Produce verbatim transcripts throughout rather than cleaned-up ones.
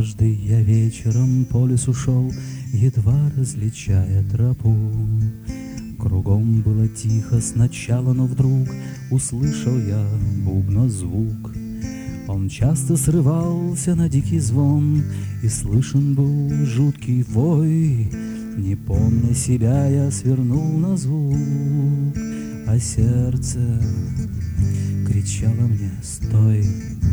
Однажды я вечером по лесу шел, едва различая тропу. Кругом было тихо сначала, но вдруг услышал я бубна звук. Он часто срывался на дикий звон, и слышен был жуткий вой. Не помня себя, я свернул на звук, а сердце кричало мне: стой!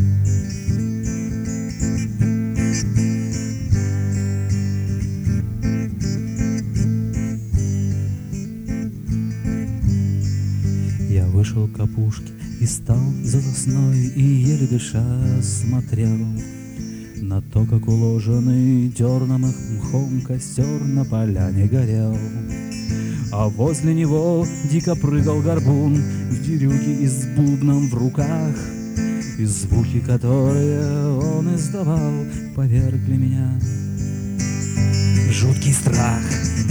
Я вышел к опушке и стал за сосной, и еле дыша смотрел на то, как уложенный дерном их мхом костер на поляне горел. А возле него дико прыгал горбун в дерюге и с бубном в руках, и звуки, которые он издавал, повергли меня в жуткий страх.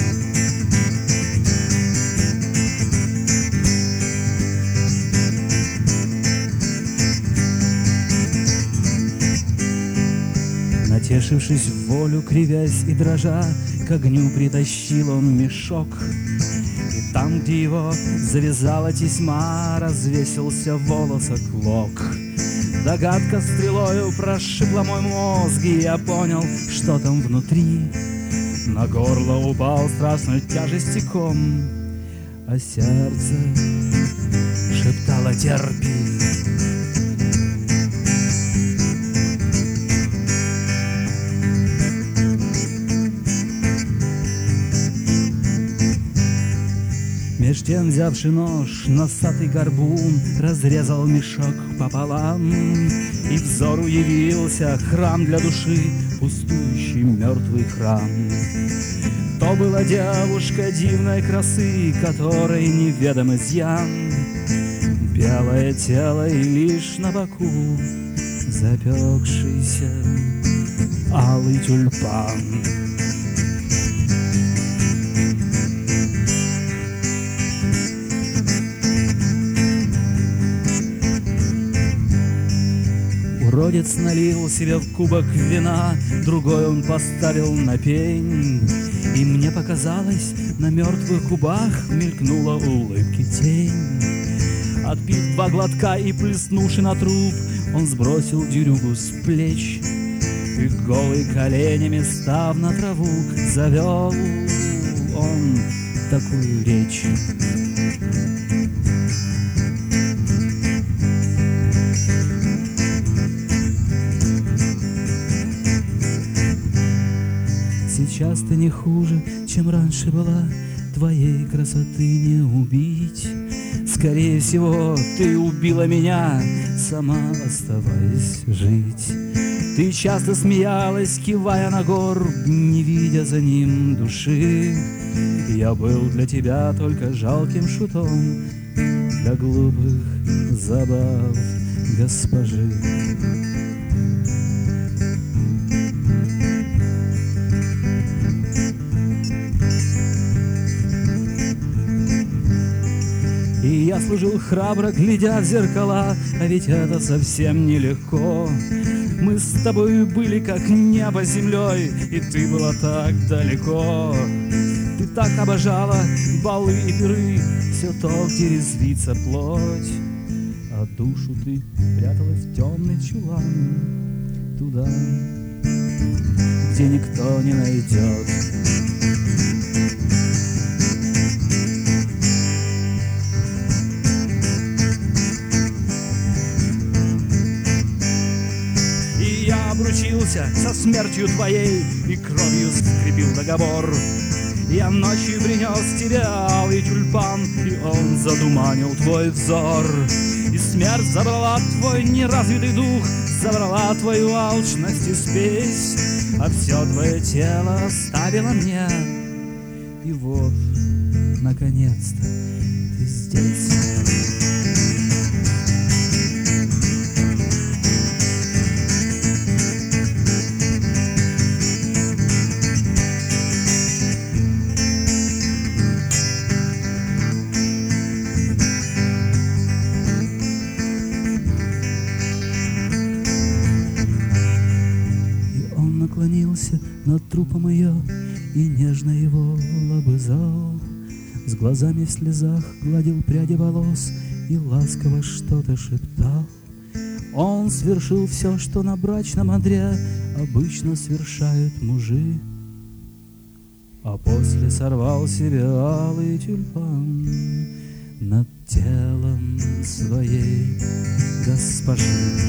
Натешившись в волю, кривясь и дрожа, к огню притащил он мешок. И там, где его завязала тесьма, развесился волосоклок. Догадка стрелою прошибла мой мозг, и я понял, что там внутри. На горло упал страшной тяжести ком, а сердце шептало: терпи. Меж тем, взявший нож, носатый горбун разрезал мешок пополам, и взору явился храм для души, пустующий мертвый храм. То была девушка дивной красы, которой неведом изъян, белое тело и лишь на боку запекшийся алый тюльпан. Уродец налил себе в кубок вина, другой он поставил на пень, и мне показалось, на мертвых губах мелькнула улыбки тень. Отпив два глотка и плеснувши на труп, он сбросил дерюгу с плеч, и голый коленями став на траву, завел он такую речь. Сейчас ты не хуже, чем раньше была, твоей красоты не убить. Скорее всего, ты убила меня, сама оставаясь жить. Ты часто смеялась, кивая на горб, не видя за ним души. Я был для тебя только жалким шутом для глупых забав госпожи. И я служил храбро, глядя в зеркала, а ведь это совсем нелегко. Мы с тобой были как небо с землей, и ты была так далеко. Ты так обожала балы и пиры, все то, где резвится плоть. А душу ты прятала в темный чулан, туда, где никто не найдет. Обручился со смертью твоей и кровью скрепил договор. Я ночью принес тебе алый тюльпан, и он задуманил твой взор. И смерть забрала твой неразвитый дух, забрала твою алчность и спесь, а все твое тело оставило мне. И вот, наконец-то, ты здесь. над трупом ее и нежно его лобызал. С глазами в слезах гладил пряди волос и ласково что-то шептал. Он свершил все, что на брачном одре обычно совершают мужи, а после сорвал себе алый тюльпан над телом своей госпожи.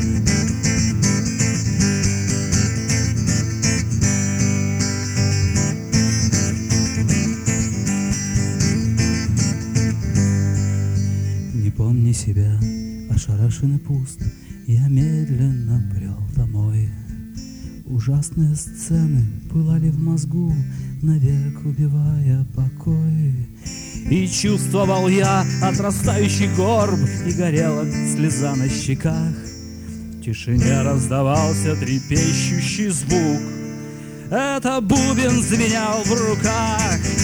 Не помня себя, ошарашенный пуст, я медленно брел домой. Ужасные сцены пылали в мозгу, навек убивая покой. И чувствовал я отрастающий горб, и горела слеза на щеках. В тишине раздавался трепещущий звук. Это бубен звенял в руках.